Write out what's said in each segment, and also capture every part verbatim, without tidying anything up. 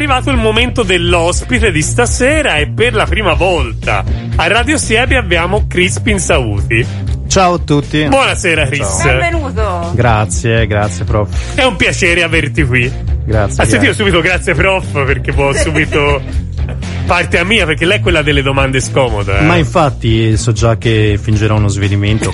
arrivato il momento dell'ospite di stasera e per la prima volta a Radio Siebe abbiamo Chris Pinsauti. Ciao a tutti. Buonasera Chris. Ciao. Benvenuto. Grazie, grazie prof. È un piacere averti qui. Grazie. Ha sentito subito grazie prof perché può subito parte a mia, perché lei è quella delle domande scomode. Eh? Ma infatti so già che fingerò uno svenimento,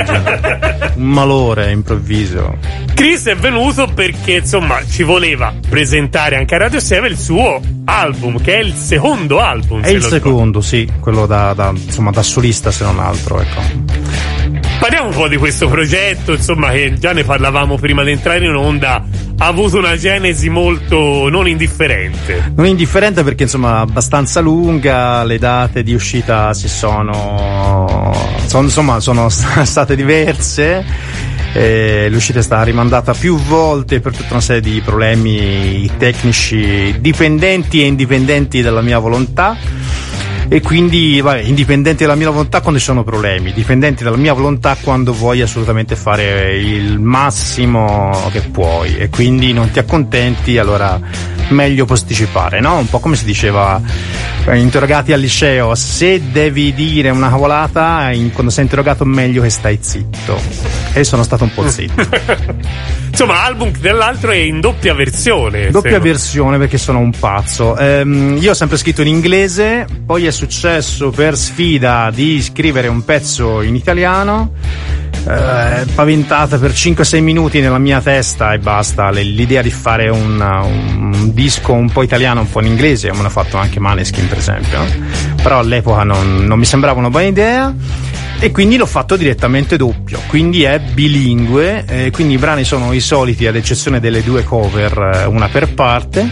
un malore improvviso. Chris è venuto perché insomma ci voleva presentare anche a Radio Siebe il suo album, che è il secondo album. È il secondo, sì, quello da, da insomma da solista se non altro, ecco. Parliamo un po' di questo progetto, insomma, che già ne parlavamo prima di entrare in onda. Ha avuto una genesi molto non indifferente. Non indifferente perché insomma abbastanza lunga, le date di uscita si sono, sono insomma sono state diverse. Eh, l'uscita è stata rimandata più volte per tutta una serie di problemi tecnici dipendenti e indipendenti dalla mia volontà. E quindi, vabbè, indipendenti dalla mia volontà quando ci sono problemi, dipendenti dalla mia volontà quando vuoi assolutamente fare il massimo che puoi e quindi non ti accontenti, allora meglio posticipare, no? Un po' come si diceva interrogati al liceo, se devi dire una cavolata in, quando sei interrogato meglio che stai zitto, e sono stato un po' zitto. Insomma, album dell'altro è in doppia versione. Doppia versione perché sono un pazzo. Ehm, io ho sempre scritto in inglese, poi è successo per sfida di scrivere un pezzo in italiano, eh, paventata per cinque sei minuti nella mia testa e basta. L'idea di fare un, un disco un po' italiano, un po' in inglese, me l'ha fatto anche Maneskin per esempio, no? Però all'epoca non, non mi sembrava una buona idea. E quindi l'ho fatto direttamente doppio, quindi è bilingue, eh, quindi i brani sono i soliti ad eccezione delle due cover, una per parte,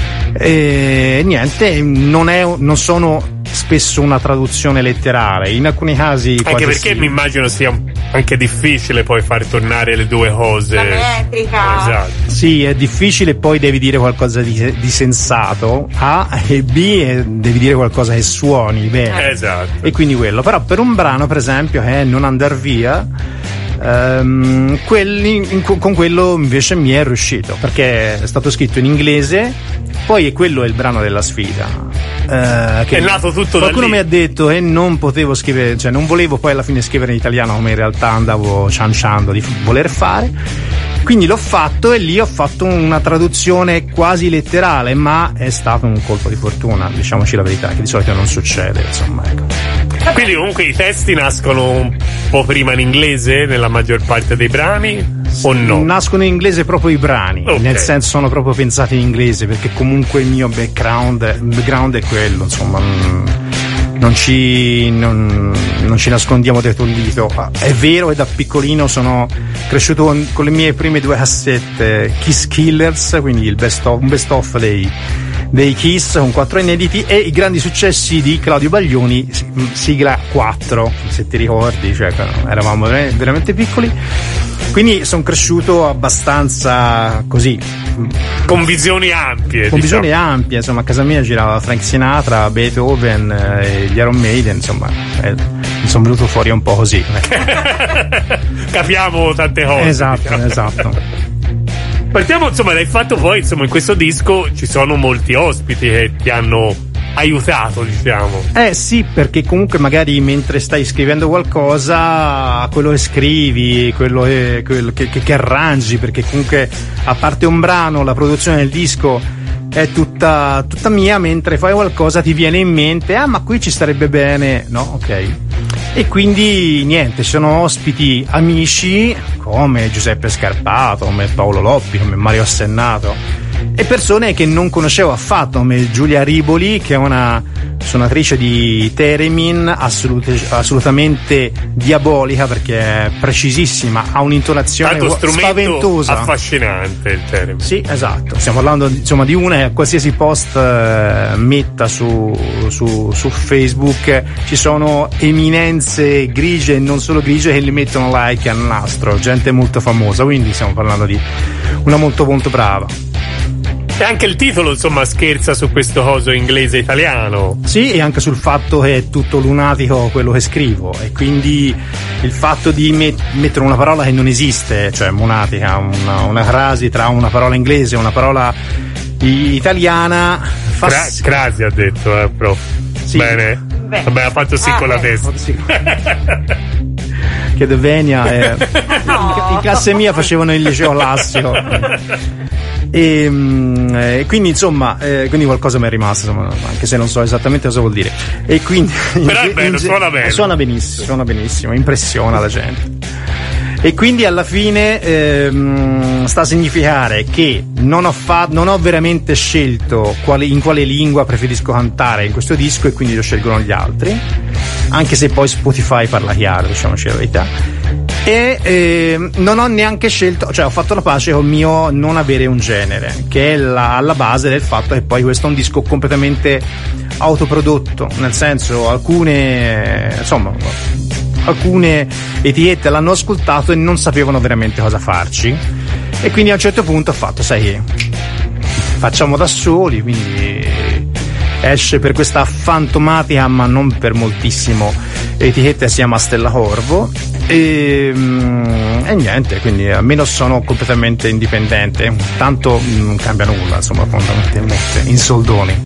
e niente, non, è, non sono spesso una traduzione letterale, in alcuni casi anche perché sì. Mi immagino sia anche difficile poi far tornare le due cose, la metrica. Esatto. Sì, è difficile, poi devi dire qualcosa di, di sensato A e B, e devi dire qualcosa che suoni bene, esatto. E quindi quello, però per un brano per esempio che è Non andar via, Um, quelli, in, con quello invece mi è riuscito perché è stato scritto in inglese, poi è quello è il brano della sfida, uh, che è nato tutto da lì. Qualcuno mi ha detto che non potevo scrivere, cioè non volevo poi alla fine scrivere in italiano come in realtà andavo cianciando di voler fare, quindi l'ho fatto e lì ho fatto una traduzione quasi letterale, ma è stato un colpo di fortuna, diciamoci la verità, che di solito non succede, insomma, ecco. Quindi comunque i testi nascono un po' prima in inglese nella maggior parte dei brani o no? Nascono in inglese proprio i brani, okay. Nel senso sono proprio pensati in inglese perché comunque il mio background, background è quello, insomma, non ci, non, non ci nascondiamo dietro il dito. È vero che da piccolino sono cresciuto con, con le mie prime due cassette Kiss Killers, quindi il best of, un best of dei dei Kiss con quattro inediti e i grandi successi di Claudio Baglioni, sigla quattro, se ti ricordi, cioè eravamo veramente piccoli, quindi sono cresciuto abbastanza così, con visioni ampie, con diciamo. visioni ampie, insomma a casa mia girava Frank Sinatra, Beethoven, eh, gli Iron Maiden, insomma eh, mi sono venuto fuori un po' così. Capiamo tante cose, esatto, diciamo. esatto. Partiamo insomma dal fatto poi insomma in questo disco ci sono molti ospiti che ti hanno aiutato, diciamo. Eh sì, perché comunque magari mentre stai scrivendo qualcosa, quello che scrivi, quello che, quello che, che, che arrangi, perché comunque a parte un brano la produzione del disco è tutta, tutta mia, mentre fai qualcosa ti viene in mente, ah ma qui ci starebbe bene, no? Ok. E quindi niente, sono ospiti amici come Giuseppe Scarpato, come Paolo Loppi, come Mario Assennato, e persone che non conoscevo affatto, come Giulia Riboli, che è una suonatrice di theremin assolut- assolutamente diabolica perché è precisissima, ha un'intonazione spaventosa, affascinante il theremin. Sì, esatto, stiamo parlando insomma di una che a qualsiasi post eh, metta su, su, su Facebook ci sono eminenze grigie e non solo grigie che gli mettono like al nastro, gente molto famosa, quindi stiamo parlando di una molto molto brava. E anche il titolo insomma scherza su questo coso inglese italiano. Sì, e anche sul fatto che è tutto lunatico quello che scrivo, e quindi il fatto di met- mettere una parola che non esiste, cioè monatica, una, una frase tra una parola inglese e una parola italiana. Fa Cra- Crasi ha detto, eh, prof. Sì. Bene. Beh. Vabbè, ha fatto sì Ah, con la eh. testa. Che De Venia eh, No. in, in classe mia facevano il liceo Lassio. E mm, eh, quindi insomma eh, quindi qualcosa mi è rimasto, insomma, anche se non so esattamente cosa vuol dire, e quindi Però è in- bello, in- suona bene. suona benissimo suona benissimo, impressiona la gente. E quindi alla fine ehm, sta a significare che non ho, fa- non ho veramente scelto quale- in quale lingua preferisco cantare in questo disco, e quindi lo scelgono gli altri, anche se poi Spotify parla chiaro, diciamoci la verità. E ehm, non ho neanche scelto, cioè ho fatto la pace con il mio non avere un genere, che è la, alla base del fatto che poi questo è un disco completamente autoprodotto, nel senso alcune insomma alcune etichette l'hanno ascoltato e non sapevano veramente cosa farci, e quindi a un certo punto ho fatto, sai che facciamo da soli, quindi esce per questa fantomatica ma non per moltissimo etichetta, si chiama Stella Corvo, e, e niente, quindi almeno sono completamente indipendente, tanto non cambia nulla insomma fondamentalmente in soldoni.